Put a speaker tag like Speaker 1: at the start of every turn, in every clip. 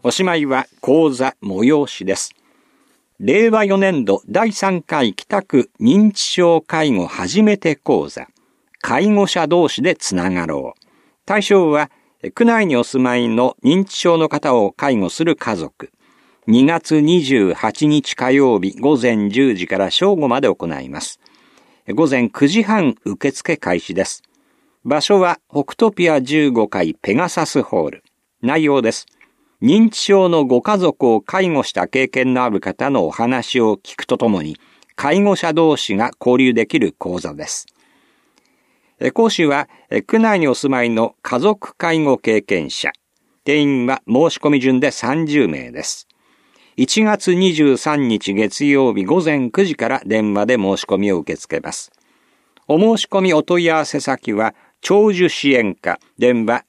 Speaker 1: おしまいは講座催しです。令和4年度第3回北区認知症介護初めて講座、介護者同士でつながろう。対象は区内にお住まいの認知症の方を介護する家族。2月28日火曜日午前10時から正午まで行います。午前9時半受付開始です。場所は北トピア15階ペガサスホール。内容です。認知症のご家族を介護した経験のある方のお話を聞くとともに、介護者同士が交流できる講座です。講師は区内にお住まいの家族介護経験者。定員は申し込み順で30名です。1月23日月曜日午前9時から電話で申し込みを受け付けます。お申し込みお問い合わせ先は、長寿支援課、電話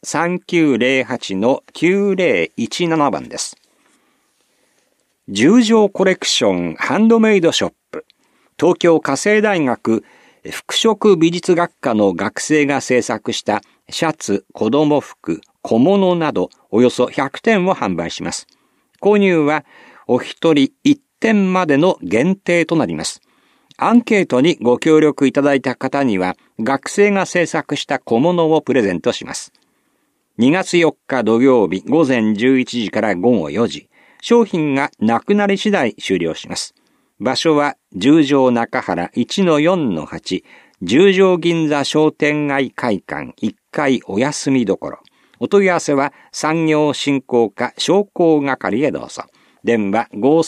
Speaker 1: 3908-9017 番です。十条コレクションハンドメイドショップ、東京家政大学服飾美術学科の学生が制作したシャツ、子供服、小物などおよそ100点を販売します。購入はお一人1点までの限定となります。アンケートにご協力いただいた方には学生が制作した小物をプレゼントします。2月4日土曜日午前11時から午後4時、商品がなくなり次第終了します。場所は十条中原 1-4-8 十条銀座商店街会館1階お休みどころ。お問い合わせは産業振興課商工係へどうぞ。電話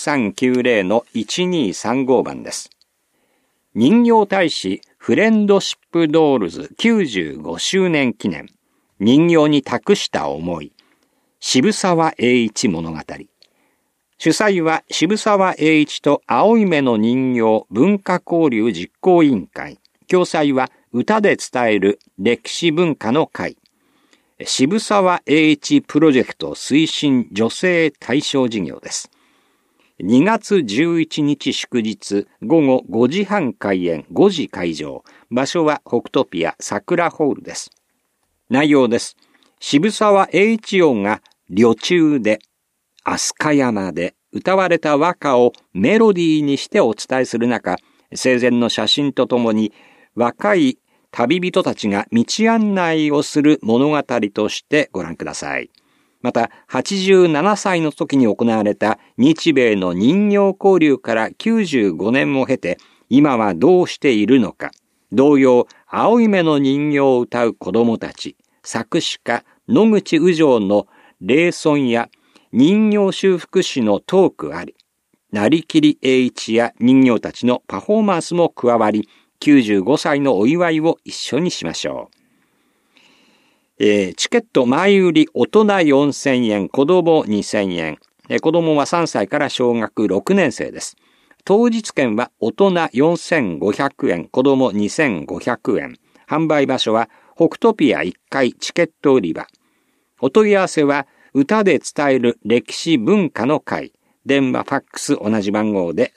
Speaker 1: 5390-1235 番です。人形大使フレンドシップドールズ95周年記念、人形に託した思い、渋沢栄一物語。主催は渋沢栄一と青い目の人形文化交流実行委員会。共催は歌で伝える歴史文化の会。渋沢栄一プロジェクト推進女性対象事業です。2月11日祝日午後5時半開演5時会場。場所は北トピア桜ホールです。内容です。渋沢栄一王が旅中で飛鳥山で歌われた和歌をメロディーにしてお伝えする中、生前の写真とともに若い旅人たちが道案内をする物語としてご覧ください。また、87歳の時に行われた日米の人形交流から95年を経て、今はどうしているのか。同様、青い目の人形を歌う子供たち、作詞家野口宇城の霊尊や人形修復師のトークあり、成切栄一や人形たちのパフォーマンスも加わり、95歳のお祝いを一緒にしましょう。チケット前売り大人4000円、子供2000円。子供は3歳から小学6年生です。当日券は大人4500円、子供2500円。販売場所は北トピア1階チケット売り場。お問い合わせは歌で伝える歴史文化の会。電話ファックス同じ番号で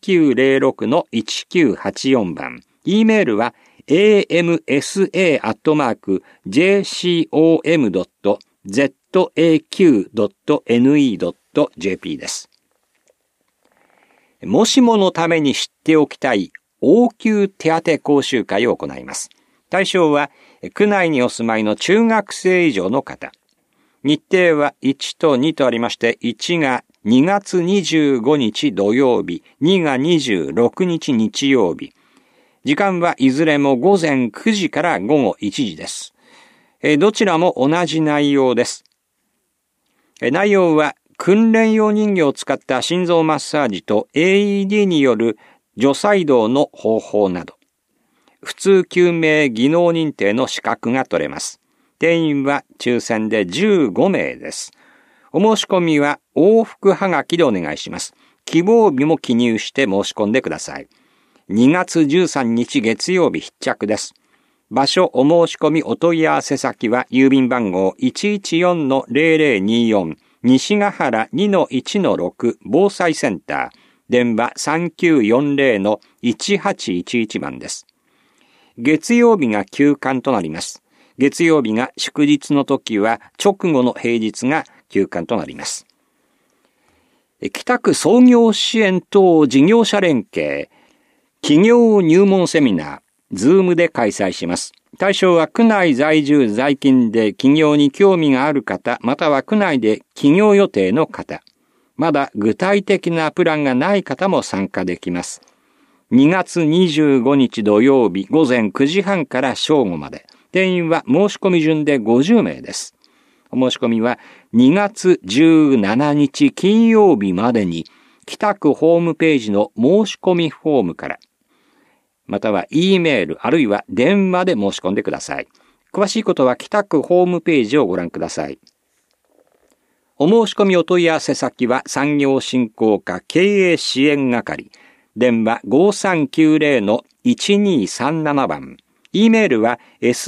Speaker 1: 3906-1984 番。E メールはamsa.jcom.zaq.ne.jp です。もしものために知っておきたい応急手当講習会を行います。対象は区内にお住まいの中学生以上の方。日程は1と2とありまして、1が2月25日土曜日、2が26日日曜日。時間はいずれも午前9時から午後1時です。どちらも同じ内容です。内容は訓練用人形を使った心臓マッサージと AED による除細動の方法など、普通救命技能認定の資格が取れます。定員は抽選で15名です。お申し込みは往復はがきでお願いします。希望日も記入して申し込んでください。2月13日月曜日必着です。場所お申し込みお問い合わせ先は郵便番号 114-0024 西ヶ原 2-1-6 防災センター。電話 3940-1811 番です。月曜日が休館となります。月曜日が祝日の時は直後の平日が休館となります。 北区創業支援等事業者連携企業入門セミナー、Zoom で開催します。対象は区内在住在勤で起業に興味がある方、または区内で起業予定の方、まだ具体的なプランがない方も参加できます。2月25日土曜日午前9時半から正午まで。定員は申し込み順で50名です。お申し込みは2月17日金曜日までに北区ホームページの申し込みフォームから、または E メールあるいは電話で申し込んでください。詳しいことは北区ホームページをご覧ください。お申し込みお問い合わせ先は産業振興課経営支援係、電話 5390-1237 番。E メールは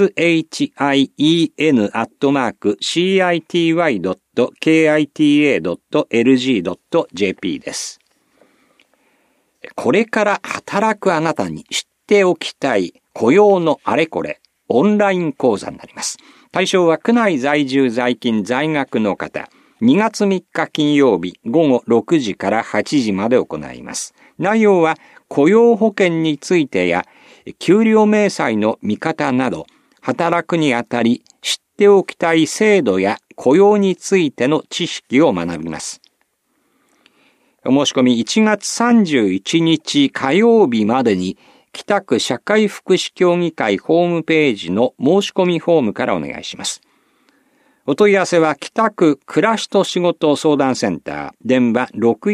Speaker 1: shien@city.kita.lg.jp です。これから働くあなたに知っておきたい雇用のあれこれオンライン講座になります。対象は区内在住在勤在学の方。2月3日金曜日午後6時から8時まで行います。内容は雇用保険についてや給料明細の見方など、働くにあたり知っておきたい制度や雇用についての知識を学びます。お申し込み1月31日火曜日までに北区社会福祉協議会ホームページの申し込みフォームからお願いします。お問い合わせは北区暮らしと仕事相談センター、電話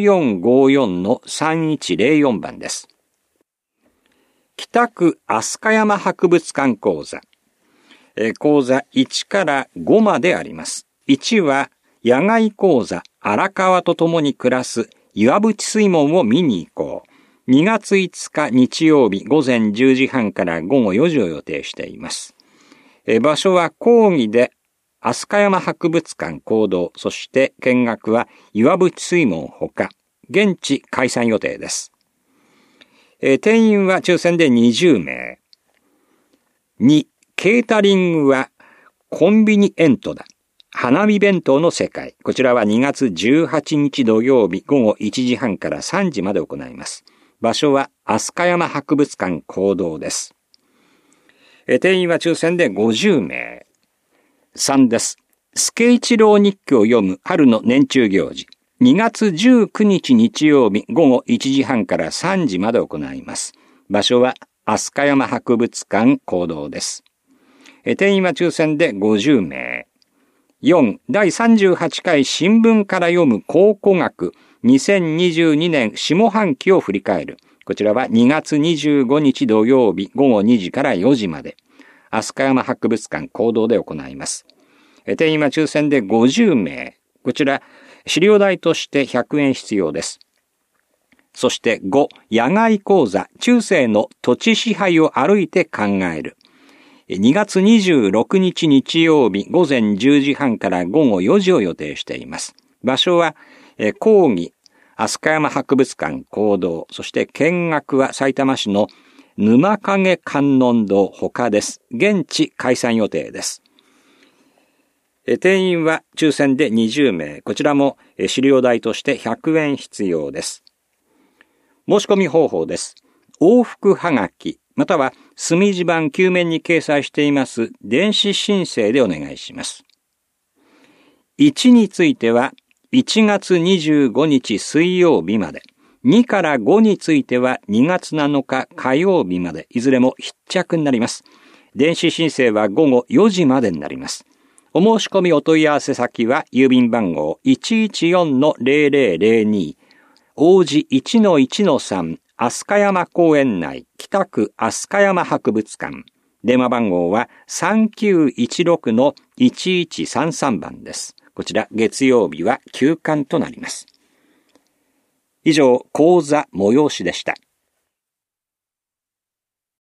Speaker 1: 6454-3104 番です。北区飛鳥山博物館講座。講座1から5まであります。1は野外講座荒川と共に暮らす岩淵水門を見に行こう。2月5日日曜日午前10時半から午後4時を予定しています。場所は講義で飛鳥山博物館講堂、そして見学は岩淵水門ほか、現地開催予定です。定員は抽選で20名。2、ケータリングはコンビニエントだ。花見弁当の世界。こちらは2月18日土曜日午後1時半から3時まで行います。場所は飛鳥山博物館講堂です。定員は抽選で50名。3です。助一郎日記を読む春の年中行事。2月19日日曜日午後1時半から3時まで行います。場所は飛鳥山博物館講堂です。定員は抽選で50名。4、第38回新聞から読む考古学2022年下半期を振り返る。こちらは2月25日土曜日午後2時から4時まで。飛鳥山博物館講堂で行います。定員は抽選で50名。こちら、資料代として100円必要です。そして5、野外講座、中世の土地支配を歩いて考える。2月26日日曜日午前10時半から午後4時を予定しています。場所は、講義、飛鳥山博物館講堂、そして見学は埼玉市の沼影観音堂他です。現地開催予定です。定員は抽選で20名。こちらも資料代として100円必要です。申し込み方法です。往復はがき、または墨字版9面に掲載しています電子申請でお願いします。1については1月25日水曜日まで。2から5については2月7日火曜日まで、いずれも必着になります。電子申請は午後4時までになります。お申し込みお問い合わせ先は郵便番号 114-0002 王子 1-1-3 飛鳥山公園内北区飛鳥山博物館。電話番号は 3916-1133 番です。こちら月曜日は休館となります。以上、講座催しでした。